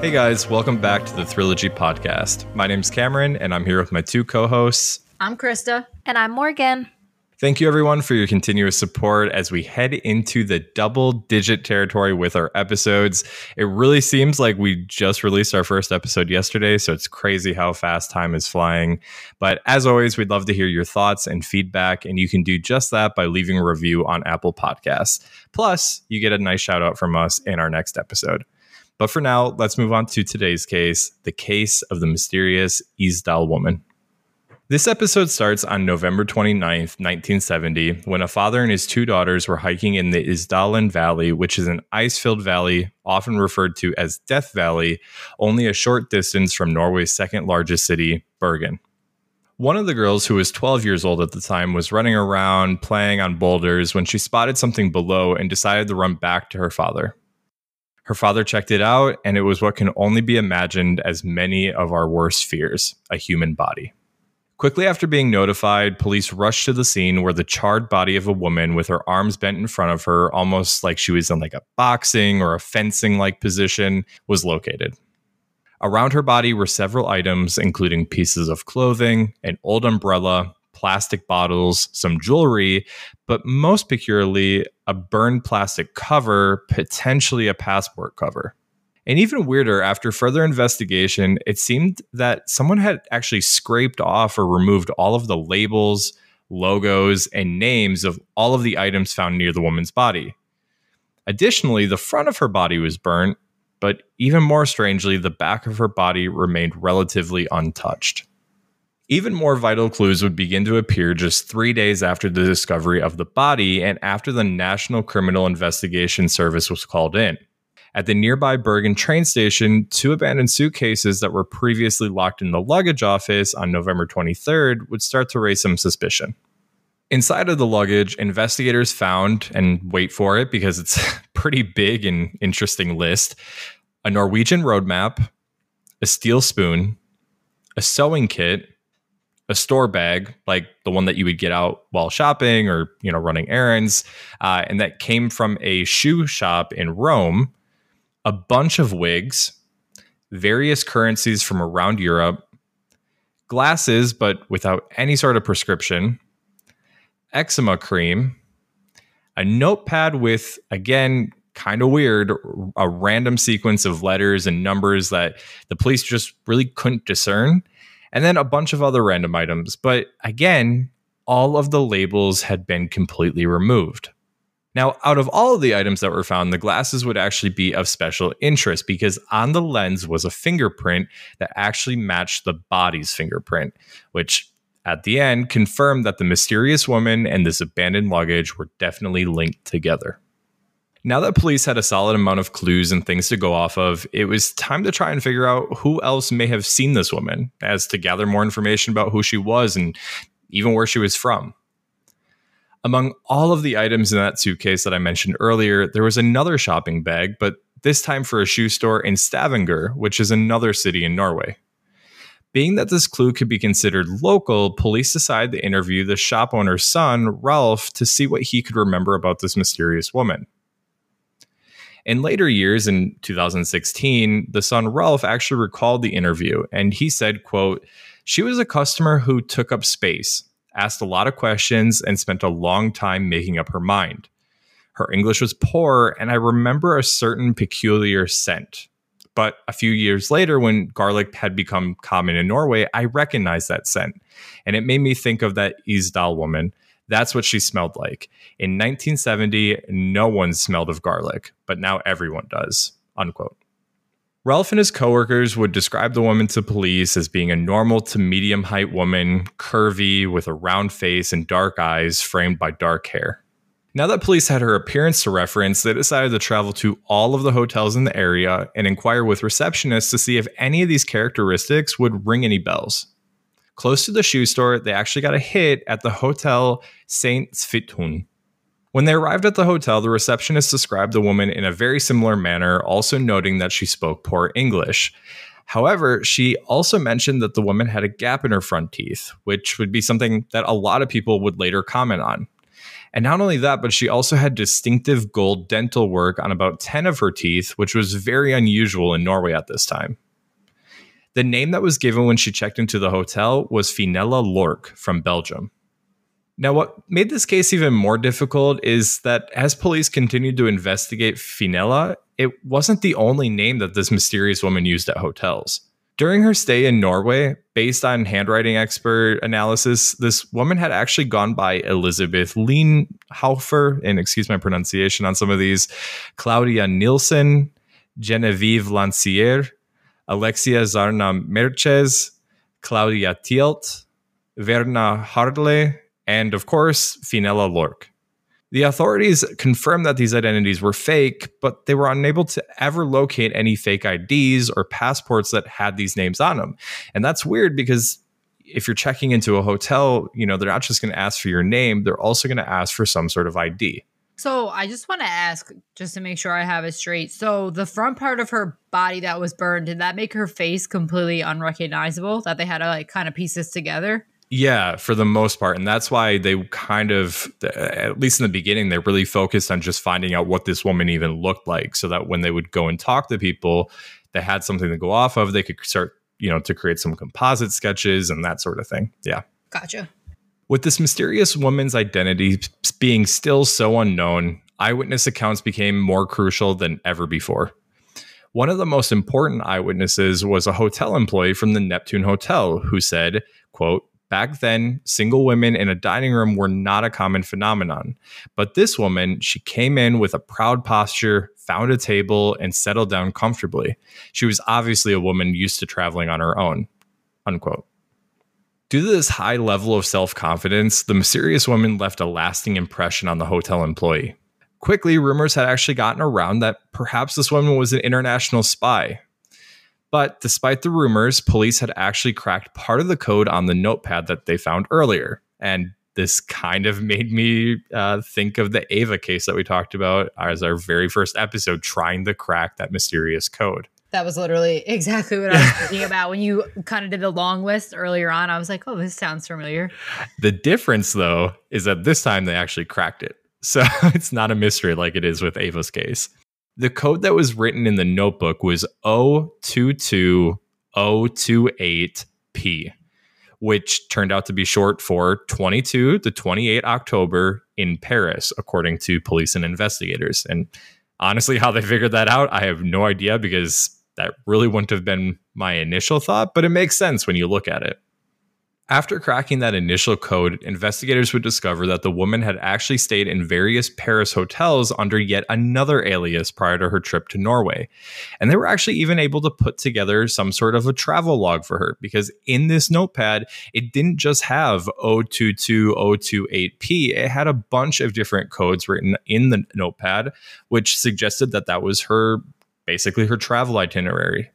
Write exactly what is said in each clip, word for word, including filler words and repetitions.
Hey guys, welcome back to the Thrillogy podcast. My name's Cameron, and I'm here with my two co-hosts. I'm Krista. And I'm Morgan. Thank you everyone for your continuous support as we head into the double-digit territory with our episodes. It really seems like we just released our first episode yesterday, so it's crazy how fast time is flying. But as always, we'd love to hear your thoughts and feedback, and you can do just that by leaving a review on Apple Podcasts. Plus, you get a nice shout out from us in our next episode. But for now, let's move on to today's case, the case of the mysterious Isdal woman. This episode starts on November twenty-ninth, nineteen seventy, when a father and his two daughters were hiking in the Isdalen Valley, which is an ice-filled valley, often referred to as Death Valley, only a short distance from Norway's second largest city, Bergen. One of the girls, who was twelve years old at the time, was running around playing on boulders when she spotted something below and decided to run back to her father. Her father checked it out, and it was what can only be imagined as many of our worst fears, a human body. Quickly after being notified, police rushed to the scene where the charred body of a woman with her arms bent in front of her, almost like she was in like a boxing or a fencing-like position, was located. Around her body were several items, including pieces of clothing, an old umbrella, plastic bottles, some jewelry, but most peculiarly, a burned plastic cover, potentially a passport cover. And even weirder, after further investigation, it seemed that someone had actually scraped off or removed all of the labels, logos, and names of all of the items found near the woman's body. Additionally, the front of her body was burnt, but even more strangely, the back of her body remained relatively untouched. Even more vital clues would begin to appear just three days after the discovery of the body and after the National Criminal Investigation Service was called in. At the nearby Bergen train station, two abandoned suitcases that were previously locked in the luggage office on November twenty-third would start to raise some suspicion. Inside of the luggage, investigators found, and wait for it because it's a pretty big and interesting list, a Norwegian road map, a steel spoon, a sewing kit, a store bag, like the one that you would get out while shopping or, you know, running errands, uh, and that came from a shoe shop in Rome, a bunch of wigs, various currencies from around Europe, glasses, but without any sort of prescription, eczema cream, a notepad with, again, kind of weird, a random sequence of letters and numbers that the police just really couldn't discern, and then a bunch of other random items. But again, all of the labels had been completely removed. Now, out of all of the items that were found, the glasses would actually be of special interest because on the lens was a fingerprint that actually matched the body's fingerprint, which at the end confirmed that the mysterious woman and this abandoned luggage were definitely linked together. Now that police had a solid amount of clues and things to go off of, it was time to try and figure out who else may have seen this woman, as to gather more information about who she was and even where she was from. Among all of the items in that suitcase that I mentioned earlier, there was another shopping bag, but this time for a shoe store in Stavanger, which is another city in Norway. Being that this clue could be considered local, police decided to interview the shop owner's son, Ralph, to see what he could remember about this mysterious woman. In later years, in two thousand sixteen, the son Ralph actually recalled the interview, and he said, quote, "She was a customer who took up space, asked a lot of questions, and spent a long time making up her mind. Her English was poor, and I remember a certain peculiar scent. But a few years later, when garlic had become common in Norway, I recognized that scent, and it made me think of that Isdal woman. That's what she smelled like. In nineteen seventy, no one smelled of garlic, but now everyone does," unquote. Ralph and his coworkers would describe the woman to police as being a normal to medium height woman, curvy, with a round face and dark eyes framed by dark hair. Now that police had her appearance to reference, they decided to travel to all of the hotels in the area and inquire with receptionists to see if any of these characteristics would ring any bells. Close to the shoe store, they actually got a hit at the Hotel Saint Svithun. When they arrived at the hotel, the receptionist described the woman in a very similar manner, also noting that she spoke poor English. However, she also mentioned that the woman had a gap in her front teeth, which would be something that a lot of people would later comment on. And not only that, but she also had distinctive gold dental work on about ten of her teeth, which was very unusual in Norway at this time. The name that was given when she checked into the hotel was Fenella Lorck from Belgium. Now, what made this case even more difficult is that as police continued to investigate Fenella, it wasn't the only name that this mysterious woman used at hotels. During her stay in Norway, based on handwriting expert analysis, this woman had actually gone by Elizabeth Lienhaufer, and excuse my pronunciation on some of these, Claudia Nielsen, Genevieve Lancier, Alexia Zarna Merches, Claudia Tielt, Verna Hardle, and of course, Fenella Lorck. The authorities confirmed that these identities were fake, but they were unable to ever locate any fake I Ds or passports that had these names on them. And that's weird because if you're checking into a hotel, you know, they're not just going to ask for your name, they're also going to ask for some sort of I D. So I just want to ask, just to make sure I have it straight. So the front part of her body that was burned, did that make her face completely unrecognizable? That they had to like kind of piece this together? Yeah, for the most part. And that's why they kind of, at least in the beginning, they really focused on just finding out what this woman even looked like so that when they would go and talk to people, they had something to go off of. They could start, you know, to create some composite sketches and that sort of thing. Yeah. Gotcha. With this mysterious woman's identity being still so unknown, eyewitness accounts became more crucial than ever before. One of the most important eyewitnesses was a hotel employee from the Neptune Hotel who said, quote, "Back then, single women in a dining room were not a common phenomenon. But this woman, she came in with a proud posture, found a table, and settled down comfortably. She was obviously a woman used to traveling on her own." Unquote. Due to this high level of self-confidence, the mysterious woman left a lasting impression on the hotel employee. Quickly, rumors had actually gotten around that perhaps this woman was an international spy. But despite the rumors, police had actually cracked part of the code on the notepad that they found earlier. And this kind of made me uh, think of the Ava case that we talked about as our very first episode, trying to crack that mysterious code. That was literally exactly what I was thinking about. When you kind of did the long list earlier on, I was like, oh, this sounds familiar. The difference, though, is that this time they actually cracked it. So it's not a mystery like it is with Ava's case. The code that was written in the notebook was zero two two zero two eight P, which turned out to be short for twenty-two to twenty-eight October in Paris, according to police and investigators. And honestly, how they figured that out, I have no idea, because that really wouldn't have been my initial thought, but it makes sense when you look at it. After cracking that initial code, investigators would discover that the woman had actually stayed in various Paris hotels under yet another alias prior to her trip to Norway. And they were actually even able to put together some sort of a travel log for her, because in this notepad, it didn't just have zero two two zero two eight P. It had a bunch of different codes written in the notepad, which suggested that that was her, basically her travel itinerary.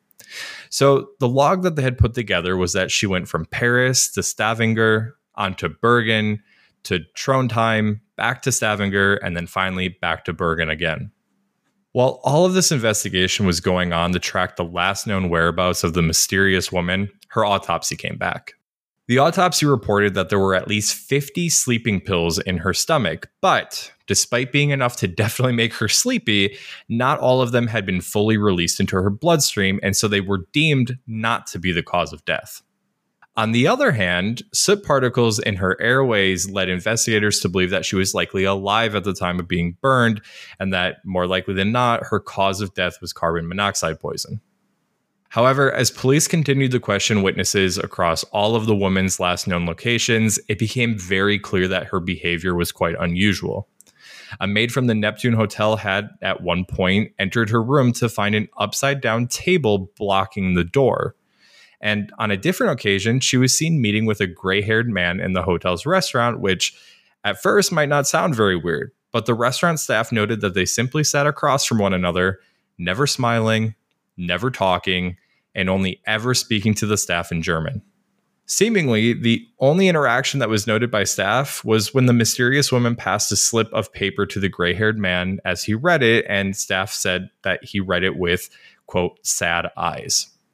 So the log that they had put together was that she went from Paris to Stavanger, on to Bergen, to Trondheim, back to Stavanger, and then finally back to Bergen again. While all of this investigation was going on to track the last known whereabouts of the mysterious woman, her autopsy came back. The autopsy reported that there were at least fifty sleeping pills in her stomach, but despite being enough to definitely make her sleepy, not all of them had been fully released into her bloodstream, and so they were deemed not to be the cause of death. On the other hand, soot particles in her airways led investigators to believe that she was likely alive at the time of being burned, and that more likely than not, her cause of death was carbon monoxide poison. However, as police continued to question witnesses across all of the woman's last known locations, it became very clear that her behavior was quite unusual. A maid from the Neptune Hotel had, at one point, entered her room to find an upside-down table blocking the door. And on a different occasion, she was seen meeting with a gray-haired man in the hotel's restaurant, which at first might not sound very weird, but the restaurant staff noted that they simply sat across from one another, never smiling, never talking, and only ever speaking to the staff in German. Seemingly, the only interaction that was noted by staff was when the mysterious woman passed a slip of paper to the gray-haired man as he read it, and staff said that he read it with, quote, sad eyes.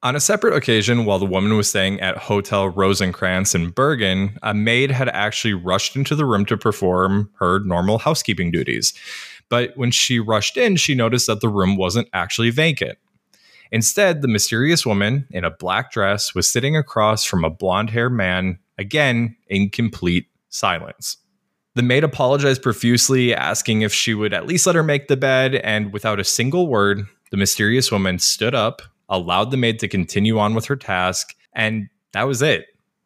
On a separate occasion, while the woman was staying at Hotel Rosencrantz in Bergen, a maid had actually rushed into the room to perform her normal housekeeping duties. But when she rushed in, she noticed that the room wasn't actually vacant. Instead, the mysterious woman in a black dress was sitting across from a blonde-haired man, again, in complete silence. The maid apologized profusely, asking if she would at least let her make the bed, and without a single word, the mysterious woman stood up, allowed the maid to continue on with her task, and that was it.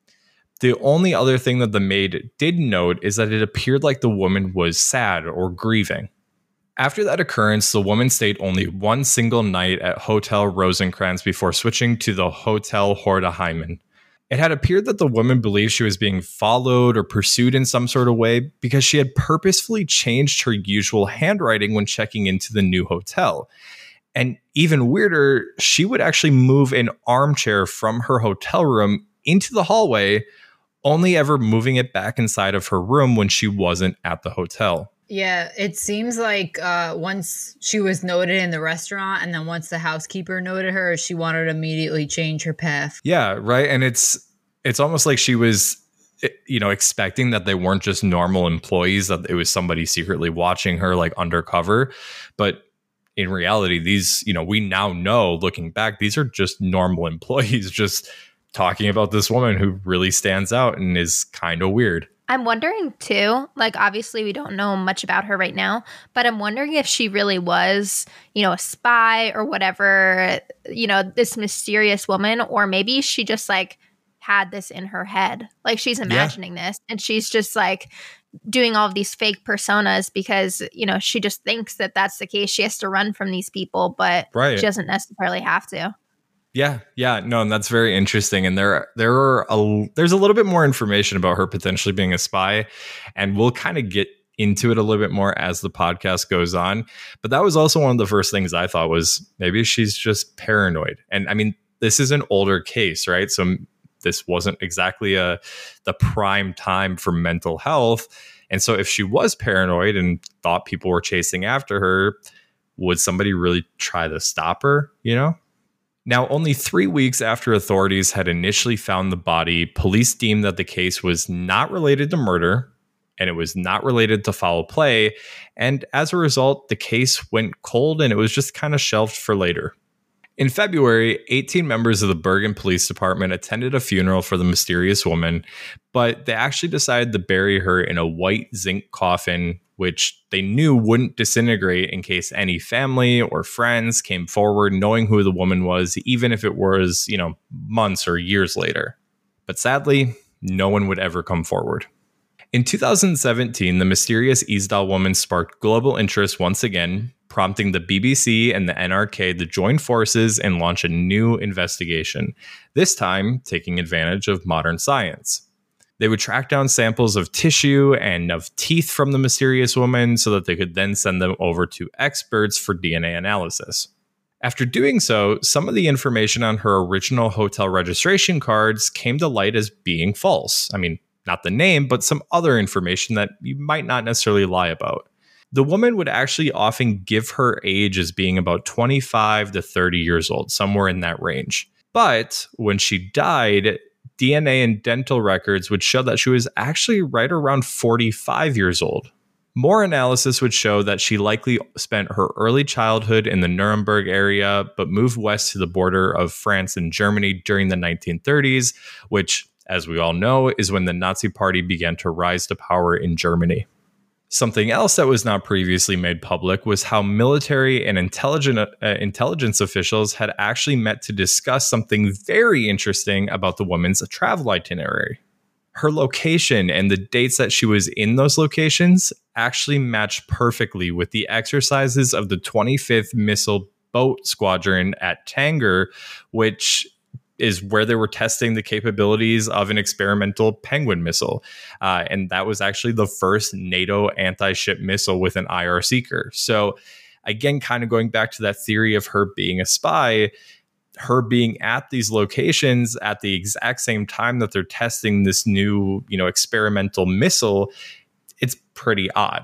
The only other thing that the maid did note is that it appeared like the woman was sad or grieving. After that occurrence, the woman stayed only one single night at Hotel Rosencrantz before switching to the Hotel Hordeheimen. It had appeared that the woman believed she was being followed or pursued in some sort of way because she had purposefully changed her usual handwriting when checking into the new hotel. And even weirder, she would actually move an armchair from her hotel room into the hallway, only ever moving it back inside of her room when she wasn't at the hotel. Yeah, it seems like uh, once she was noted in the restaurant, and then once the housekeeper noted her, she wanted to immediately change her path. Yeah, right. And it's it's almost like she was, you know, expecting that they weren't just normal employees, that it was somebody secretly watching her like undercover. But in reality, these, you know, we now know, looking back, these are just normal employees just talking about this woman who really stands out and is kind of weird. I'm wondering too, like obviously we don't know much about her right now, but I'm wondering if she really was, you know, a spy or whatever, you know, this mysterious woman, or maybe she just like had this in her head. Like she's imagining yeah. this and she's just like doing all of these fake personas because, you know, she just thinks that that's the case. She has to run from these people, but right. she doesn't necessarily have to. Yeah, yeah, no, and that's very interesting. And there, there are a, there's a little bit more information about her potentially being a spy, and we'll kind of get into it a little bit more as the podcast goes on. But that was also one of the first things I thought was maybe she's just paranoid. And I mean, this is an older case, right? So this wasn't exactly a the prime time for mental health. And so if she was paranoid and thought people were chasing after her, would somebody really try to stop her, you know? Now, only three weeks after authorities had initially found the body, police deemed that the case was not related to murder and it was not related to foul play. And as a result, the case went cold and it was just kind of shelved for later. In February, eighteen members of the Bergen Police Department attended a funeral for the mysterious woman, but they actually decided to bury her in a white zinc coffin, which they knew wouldn't disintegrate in case any family or friends came forward knowing who the woman was, even if it was, you know, months or years later. But sadly, no one would ever come forward. In two thousand seventeen, the mysterious Isdal woman sparked global interest once again, prompting the B B C and the N R K to join forces and launch a new investigation, this time taking advantage of modern science. They would track down samples of tissue and of teeth from the mysterious woman so that they could then send them over to experts for D N A analysis. After doing so, some of the information on her original hotel registration cards came to light as being false. I mean, not the name, but some other information that you might not necessarily lie about. The woman would actually often give her age as being about twenty-five to thirty years old, somewhere in that range. But when she died, D N A and dental records would show that she was actually right around forty-five years old. More analysis would show that she likely spent her early childhood in the Nuremberg area, but moved west to the border of France and Germany during the nineteen thirties, which, as we all know, is when the Nazi Party began to rise to power in Germany. Something else that was not previously made public was how military and intelligent, uh, intelligence officials had actually met to discuss something very interesting about the woman's travel itinerary. Her location and the dates that she was in those locations actually matched perfectly with the exercises of the twenty-fifth Missile Boat Squadron at Tanger, which is where they were testing the capabilities of an experimental Penguin missile. Uh, and that was actually the first NATO anti-ship missile with an I R seeker. So again, kind of going back to that theory of her being a spy, her being at these locations at the exact same time that they're testing this new, you know, experimental missile, it's pretty odd.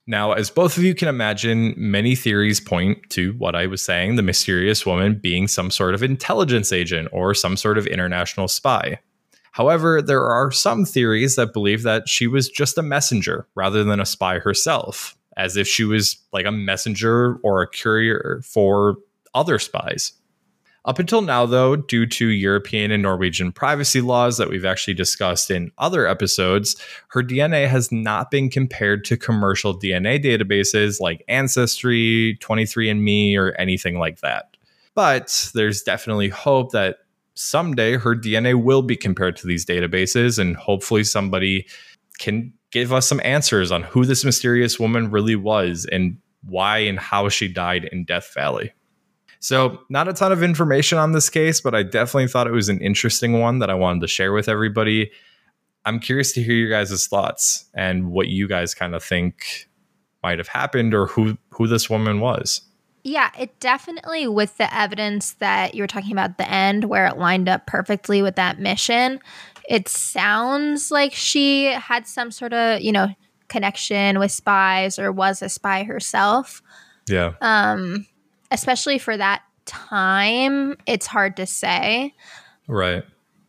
Now, as both of you can imagine, many theories point to what I was saying, the mysterious woman being some sort of intelligence agent or some sort of international spy. However, there are some theories that believe that she was just a messenger rather than a spy herself, as if she was like a messenger or a courier for other spies. Up until now, though, due to European and Norwegian privacy laws that we've actually discussed in other episodes, her D N A has not been compared to commercial D N A databases like Ancestry, twenty-three and me, or anything like that. But there's definitely hope that someday her D N A will be compared to these databases, and hopefully somebody can give us some answers on who this mysterious woman really was and why and how she died in Death Valley. So not a ton of information on this case, but I definitely thought it was an interesting one that I wanted to share with everybody. I'm curious to hear your guys' thoughts and what you guys kind of think might have happened or who, who this woman was. Yeah, it definitely, with the evidence that you were talking about at the end where it lined up perfectly with that mission, it sounds like she had some sort of, you know, connection with spies or was a spy herself. Yeah. Um, especially for that time, it's hard to say. Right.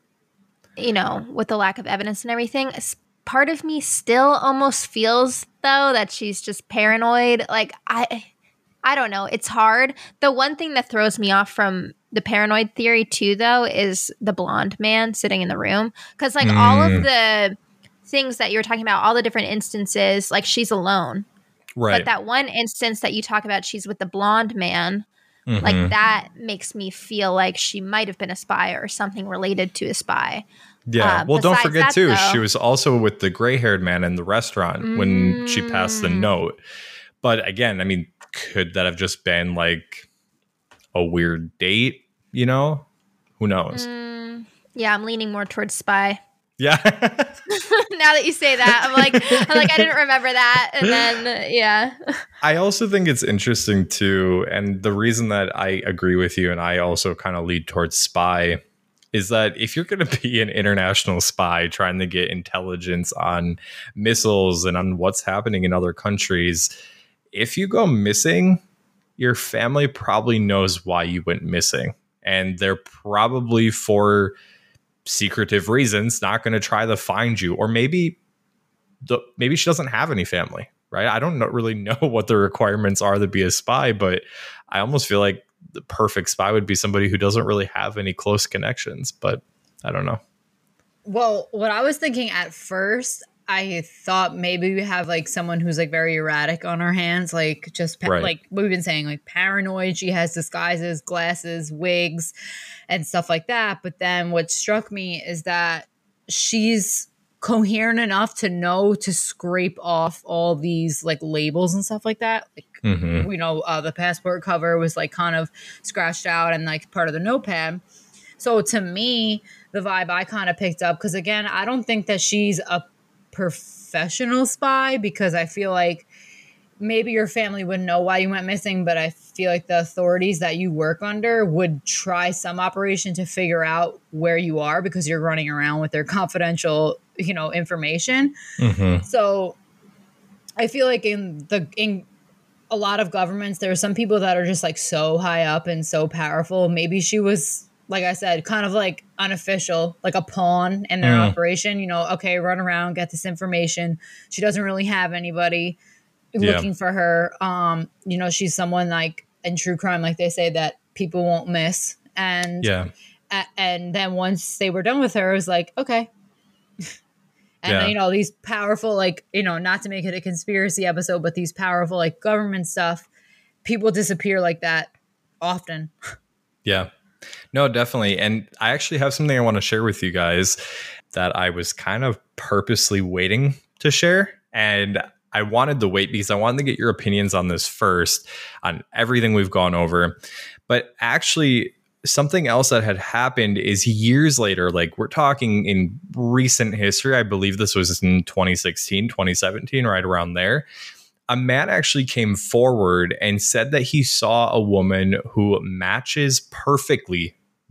You know, with the lack of evidence and everything. Part of me still almost feels, though, that she's just paranoid. Like, I... I don't know. It's hard. The one thing that throws me off from the paranoid theory, too, though, is the blonde man sitting in the room. Because, like, mm. all of the things that you're talking about, all the different instances, like, she's alone. Right. But that one instance that you talk about, she's with the blonde man, mm-hmm. like, that makes me feel like she might have been a spy or something related to a spy. Yeah. Uh, well, don't forget, that, too, though, she was also with the gray-haired man in the restaurant mm. when she passed the note. But, again, I mean... could that have just been like a weird date? You know, who knows? Mm, yeah, I'm leaning more towards spy. Yeah. Now that you say that, I'm like, I'm like, I didn't remember that, and then yeah. I also think it's interesting too, and the reason that I agree with you, and I also kind of lead towards spy, is that if you're going to be an international spy trying to get intelligence on missiles and on what's happening in other countries, if you go missing, your family probably knows why you went missing. And they're probably, for secretive reasons, not going to try to find you. Or maybe the, maybe she doesn't have any family, right? I don't know, really know what the requirements are to be a spy, but I almost feel like the perfect spy would be somebody who doesn't really have any close connections. But I don't know. Well, what I was thinking at first, I thought maybe we have like someone who's like very erratic on our hands, like just pa- right. like what we've been saying, like paranoid. She has disguises, glasses, wigs, and stuff like that. But then what struck me is that she's coherent enough to know to scrape off all these like labels and stuff like that. Like, mm-hmm. you know, uh, the passport cover was like kind of scratched out and like part of the notepad. So to me, the vibe I kind of picked up, because again, I don't think that she's a professional spy, because I feel like maybe your family wouldn't know why you went missing, but I feel like the authorities that you work under would try some operation to figure out where you are, because you're running around with their confidential, you know, information. Mm-hmm. So I feel like in the in a lot of governments, there are some people that are just like so high up and so powerful. Maybe she was, like I said, kind of like unofficial, like a pawn in their mm. operation, you know, okay, run around, get this information. She doesn't really have anybody yeah. looking for her. Um, you know, she's someone like in true crime, like they say, that people won't miss. And, yeah. a- and then once they were done with her, it was like, okay. and yeah. then, you know, these powerful, like, you know, not to make it a conspiracy episode, but these powerful, like government stuff, people disappear like that often. Yeah. No, definitely. And I actually have something I want to share with you guys that I was kind of purposely waiting to share. And I wanted to wait because I wanted to get your opinions on this first, on everything we've gone over. But actually, something else that had happened is years later, like we're talking in recent history, I believe this was in twenty sixteen, twenty seventeen, right around there. A man actually came forward and said that he saw a woman who matches perfectly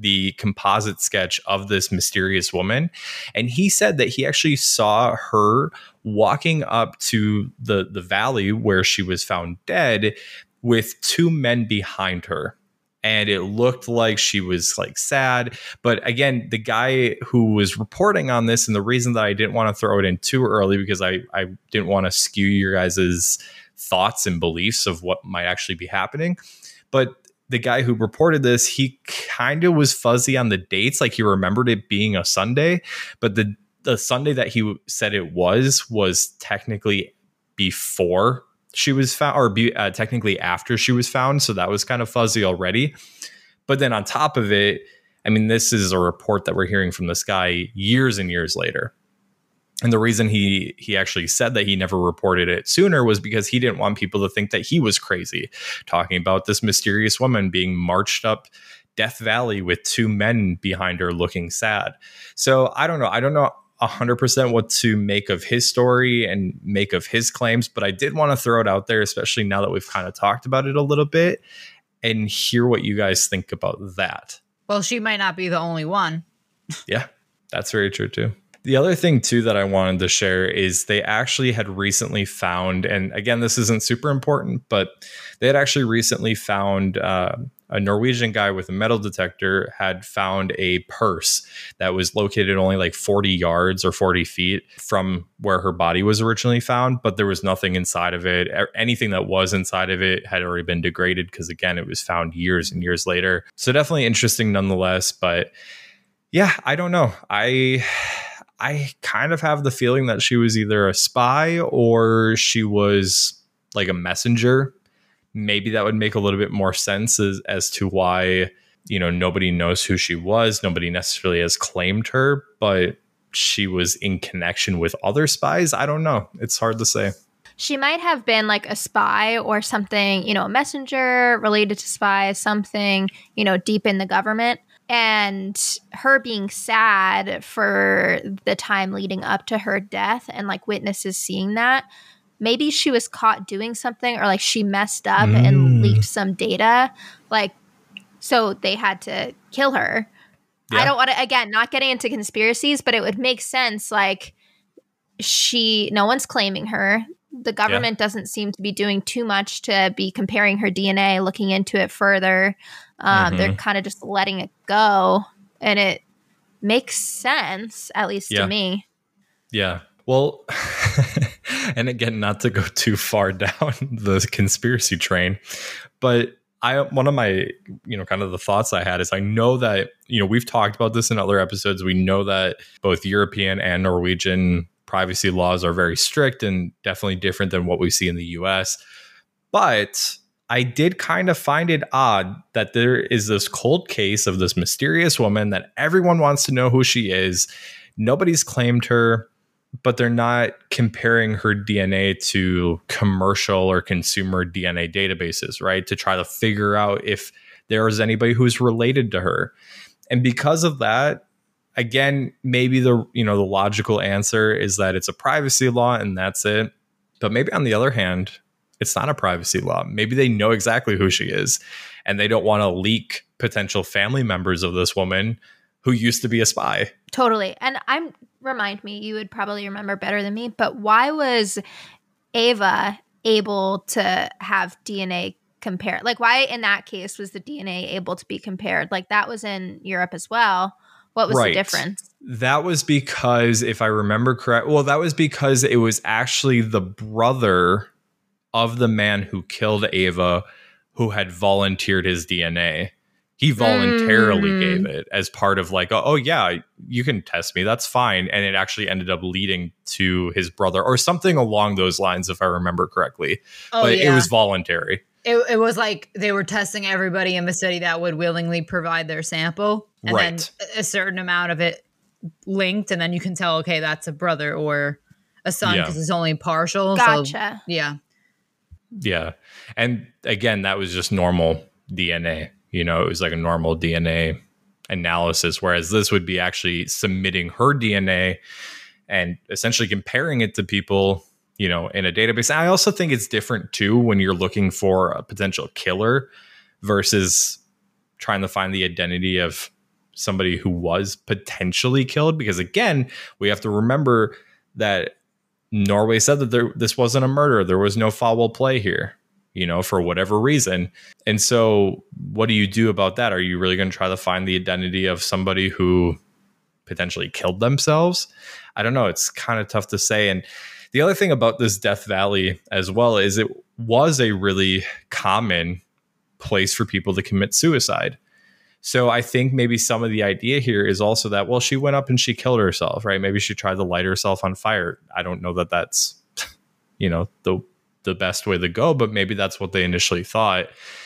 the composite sketch of this mysterious woman. And he said that he actually saw her walking up to the, the valley where she was found dead with two men behind her. And it looked like she was like sad. But again, the guy who was reporting on this, and the reason that I didn't want to throw it in too early, because I, I didn't want to skew your guys' thoughts and beliefs of what might actually be happening. But the guy who reported this, he kind of was fuzzy on the dates. Like he remembered it being a Sunday, but the, the Sunday that he said it was, was technically before she was found, or be, uh, technically after she was found. So that was kind of fuzzy already. But then on top of it, I mean, this is a report that we're hearing from this guy years and years later. And the reason he he actually said that he never reported it sooner was because he didn't want people to think that he was crazy, talking about this mysterious woman being marched up Death Valley with two men behind her looking sad. So I don't know. I don't know one hundred percent what to make of his story and make of his claims, but I did want to throw it out there, especially now that we've kind of talked about it a little bit, and hear what you guys think about that. Well, she might not be the only one. Yeah, that's very true too. The other thing too that I wanted to share is they actually had recently found, and again, this isn't super important, but they had actually recently found uh, a Norwegian guy with a metal detector had found a purse that was located only like forty yards or forty feet from where her body was originally found, but there was nothing inside of it. Anything that was inside of it had already been degraded because, again, it was found years and years later. So definitely interesting nonetheless. But yeah, I don't know. I... I kind of have the feeling that she was either a spy or she was like a messenger. Maybe that would make a little bit more sense as, as to why, you know, nobody knows who she was. Nobody necessarily has claimed her, but she was in connection with other spies. I don't know. It's hard to say. She might have been like a spy or something, you know, a messenger related to spies, something, you know, deep in the government. And her being sad for the time leading up to her death and like witnesses seeing that, maybe she was caught doing something or like she messed up mm. and leaked some data. Like, so they had to kill her. Yeah. I don't want to, again, not getting into conspiracies, but it would make sense. Like she, no one's claiming her. The government yeah. doesn't seem to be doing too much to be comparing her D N A, looking into it further. Um, mm-hmm. They're kind of just letting it go. And it makes sense, at least yeah. to me. Yeah. Well, and again, not to go too far down the conspiracy train, but I, one of my, you know, kind of the thoughts I had is I know that, you know, we've talked about this in other episodes. We know that both European and Norwegian privacy laws are very strict and definitely different than what we see in the U S. But I did kind of find it odd that there is this cold case of this mysterious woman that everyone wants to know who she is. Nobody's claimed her, but they're not comparing her D N A to commercial or consumer D N A databases, right? To try to figure out if there is anybody who's related to her. And because of that, again, maybe the, you know, the logical answer is that it's a privacy law and that's it. But maybe on the other hand, it's not a privacy law. Maybe they know exactly who she is and they don't want to leak potential family members of this woman who used to be a spy. Totally. And I'm remind me, you would probably remember better than me, but why was Ava able to have D N A compared? Like why in that case was the D N A able to be compared? Like that was in Europe as well. What was right. the difference? That was because, if I remember correct, well, that was because it was actually the brother of the man who killed Ava who had volunteered his D N A. He voluntarily mm. gave it as part of like, oh, oh, yeah, you can test me. That's fine. And it actually ended up leading to his brother or something along those lines, if I remember correctly. Oh, but yeah. It was voluntary. It, it was like they were testing everybody in the city that would willingly provide their sample. And right. then a certain amount of it linked. And then you can tell, okay, that's a brother or a son because yeah. it's only partial. Gotcha. So, yeah. Yeah. And again, that was just normal D N A. You know, it was like a normal D N A analysis, whereas this would be actually submitting her D N A and essentially comparing it to people, you know, in a database. And I also think it's different, too, when you're looking for a potential killer versus trying to find the identity of somebody who was potentially killed, because again, we have to remember that Norway said that there, this wasn't a murder. There was no foul play here, you know, for whatever reason. And so what do you do about that? Are you really going to try to find the identity of somebody who potentially killed themselves? I don't know. It's kind of tough to say. And the other thing about this Death Valley as well is it was a really common place for people to commit suicide. So I think maybe some of the idea here is also that, well, she went up and she killed herself, right? Maybe she tried to light herself on fire. I don't know that that's, you know, the the best way to go, but maybe that's what they initially thought.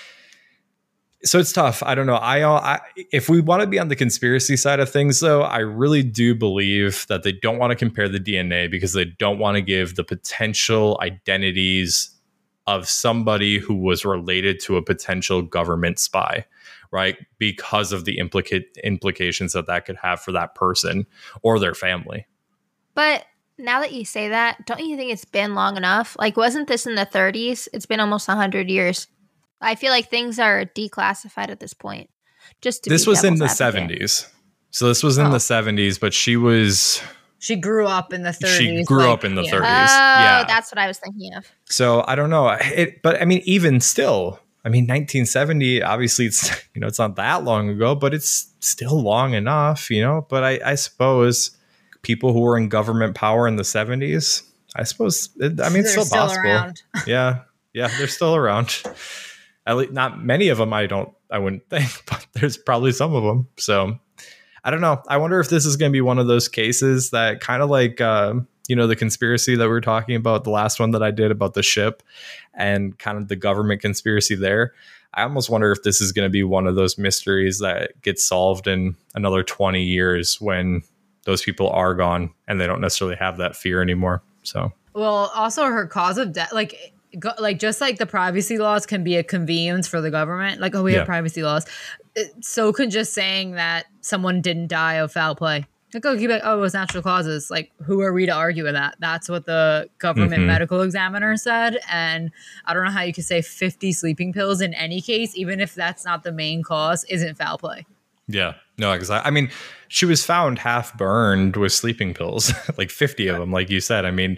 So it's tough. I don't know. I, I if we want to be on the conspiracy side of things, though, I really do believe that they don't want to compare the D N A because they don't want to give the potential identities of somebody who was related to a potential government spy, right? Because of the implicate implications that that could have for that person or their family. But now that you say that, don't you think it's been long enough? Like, wasn't this in the thirties? It's been almost one hundred years. I feel like things are declassified at this point. Just to This be was in the advocate. seventies. So this was in Oh. the seventies, but she was... She grew up in the thirties. She grew like, up in the yeah. thirties. Oh, Yeah. that's what I was thinking of. So I don't know. It, but I mean, even still, I mean, nineteen seventy, obviously it's, you know, it's not that long ago, but it's still long enough, you know, but I, I suppose people who were in government power in the seventies, I suppose, it, I mean, it's They're still, possible. around. Yeah. Yeah. They're still around. At least not many of them. I don't, I wouldn't think, but there's probably some of them. So I don't know. I wonder if this is going to be one of those cases that kind of like, uh, you know, the conspiracy that we were talking about, the last one that I did about the ship and kind of the government conspiracy there. I almost wonder if this is going to be one of those mysteries that gets solved in another twenty years when those people are gone and they don't necessarily have that fear anymore. So, Well, also her cause of death, like, go, like just like the privacy laws can be a convenience for the government. Like, oh, we Yeah. have privacy laws. It, so could just saying that someone didn't die of foul play. Like, oh, keep it, oh, it was natural causes. Like, who are we to argue with that? That's what the government Mhm. medical examiner said. And I don't know how you could say fifty sleeping pills in any case, even if that's not the main cause, isn't foul play. yeah, no, exactly. I mean, she was found half burned with sleeping pills, like fifty of them, like you said. I mean,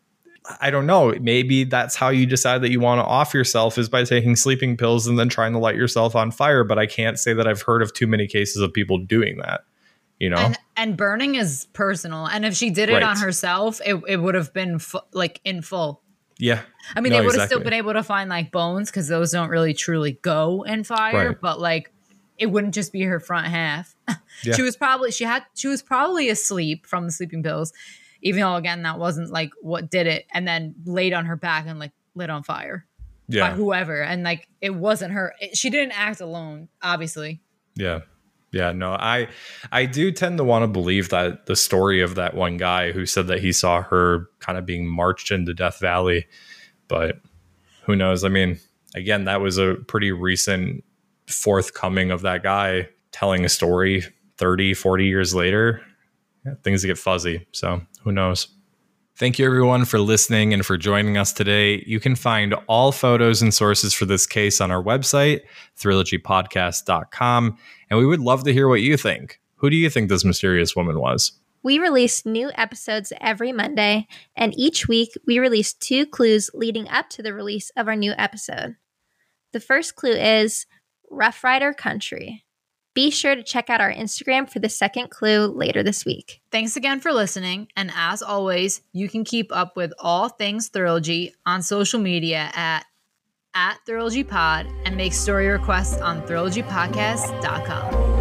I don't know. Maybe that's how you decide that you want to off yourself is by taking sleeping pills and then trying to light yourself on fire. But I can't say that I've heard of too many cases of people doing that, you know? And, and burning is personal. And if she did it Right. on herself, it, it would have been fu- like in full. Yeah. I mean, No, they would have exactly. still been able to find like bones because those don't really truly go in fire, Right. but like it wouldn't just be her front half. Yeah. She was probably, she had, she was probably asleep from the sleeping pills, even though again, that wasn't like what did it. And then laid on her back and like lit on fire by Yeah. whoever. And like, it wasn't her. It, she didn't act alone, obviously. Yeah. Yeah. No, I, I do tend to want to believe that the story of that one guy who said that he saw her kind of being marched into Death Valley, but who knows? I mean, again, that was a pretty recent forthcoming of that guy telling a story thirty, forty years later. Yeah, things get fuzzy. So who knows? Thank you, everyone, for listening and for joining us today. You can find all photos and sources for this case on our website, trilogy podcast dot com. And we would love to hear what you think. Who do you think this mysterious woman was? We release new episodes every Monday, and each week we release two clues leading up to the release of our new episode. The first clue is Rough Rider Country. Be sure to check out our Instagram for the second clue later this week. Thanks again for listening. And as always, you can keep up with all things Thrilogy on social media at, at ThrilogyPod and make story requests on trilogy podcast dot com.